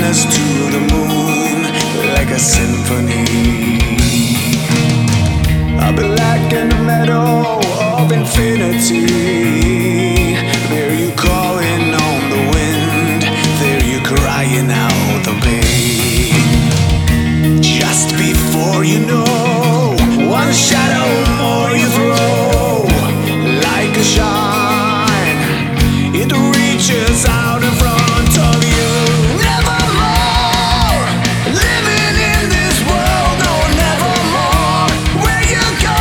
us to the moon like a symphony. A black and metal of infinity. There you calling on the wind, there you crying out the pain. Just before you know, one shadow more you throw, like a shine, it reaches out in front of you. Nevermore, living in this world, no, nevermore. Where you go,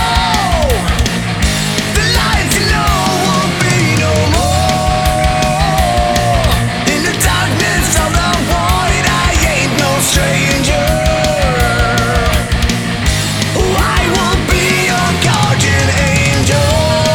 the light you know will be no more. In the darkness of the void, I ain't no stranger. I will be your guardian angel.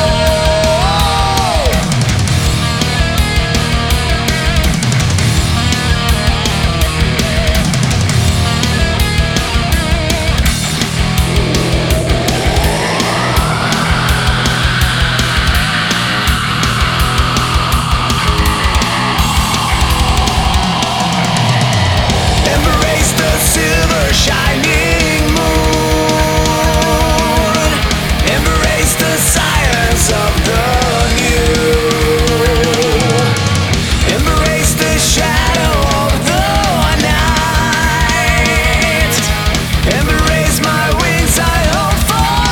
Embrace the silver shining moon. Embrace the science of the new. Embrace the shadow of the night. Embrace my wings, I hope for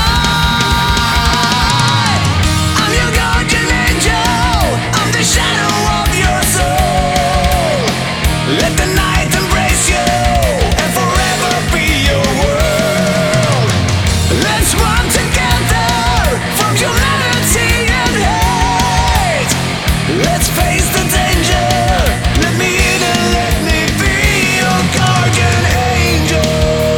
light. I'm your guardian angel, I'm the shadow of your soul. Let the night embrace you and forever be your world. Let's run together from humanity and hate. Let's face the danger. Let me in and let me be your guardian angel.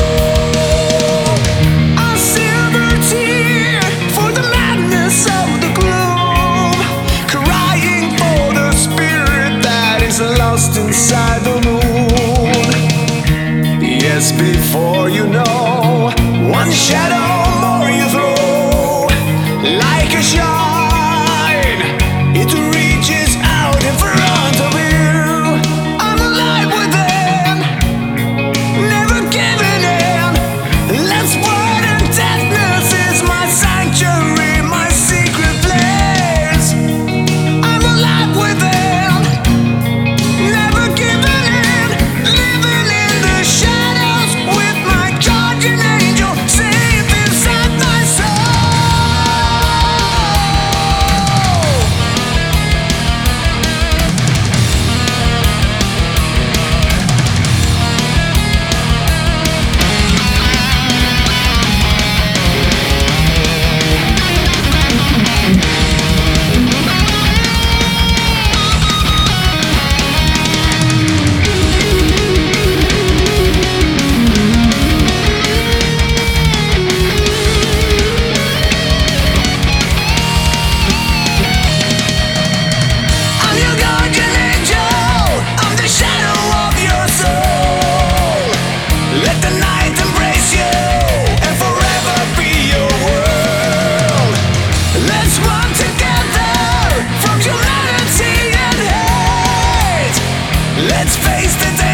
A silver tear for the madness of the gloom, crying for the spirit that is lost inside the moon. Yes, before you know, one shadow more you throw, like a shine, it reaches out in front of you. I'm alive within, never giving in. Let's burn and deafness is my sanctuary, my secret place. I'm alive within, never giving in, living in the shadows with my guardian angel safe inside my soul. I'm your guardian angel, I'm the shadow of your soul. Let the night embrace you and forever be your world. Let's run together from humanity and hate. Let's face the